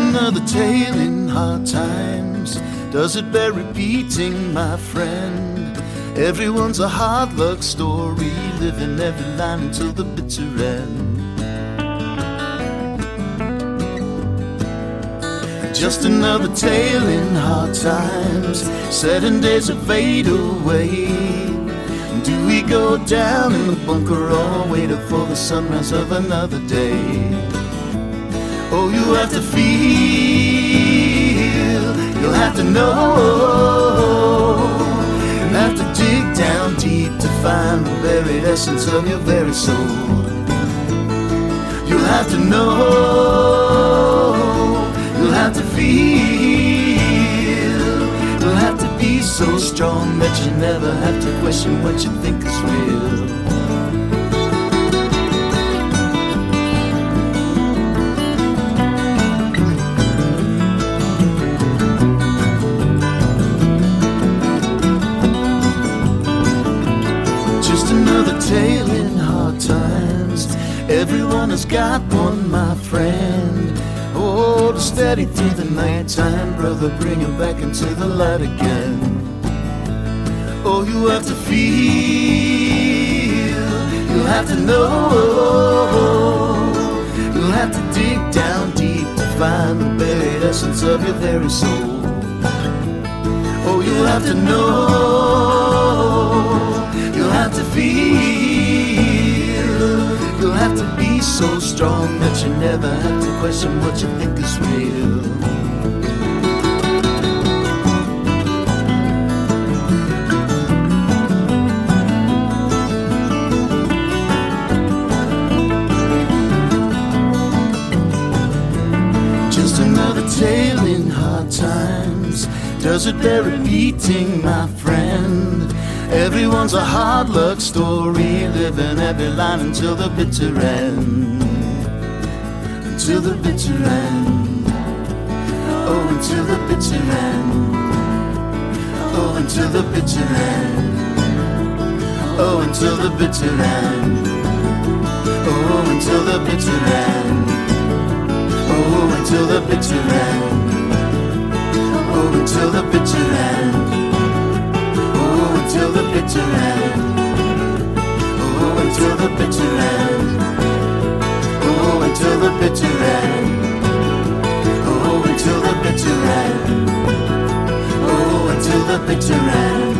another tale in hard times. Does it bear repeating, my friend? Everyone's a hard luck story, living every line until the bitter end. Just another tale in hard times, set in days that fade away. Do we go down in the bunker or wait up for the sunrise of another day? Oh, you have to feel, you'll have to know, you'll have to dig down deep to find the buried essence of your very soul. You'll have to know, you'll have to feel, you'll have to be so strong that you never have to question what you think is real. Just another tale in hard times. Everyone has got one, my friend. Oh, to steady through the nighttime, brother, bring him back into the light again. Oh, you have to feel, you'll have to know, you'll have to dig down deep to find the buried essence of your very soul. Oh, you'll have to know, you'll have to feel, you'll have to be so strong that you never have to question what you think is real. Just another tale in hard times. Does it bear repeating, my friend? Everyone's a hard luck story, living every line until the bitter end. Until the bitter end. Oh, until the bitter end. Oh, until the bitter end. Oh, until the bitter end. Oh, until the bitter end. Oh, until the bitter end. Oh, until the bitter end. Oh, until the bitter end. Oh, until the bitter end. Oh, until the bitter end. Oh, until the bitter end. Oh, until the bitter end.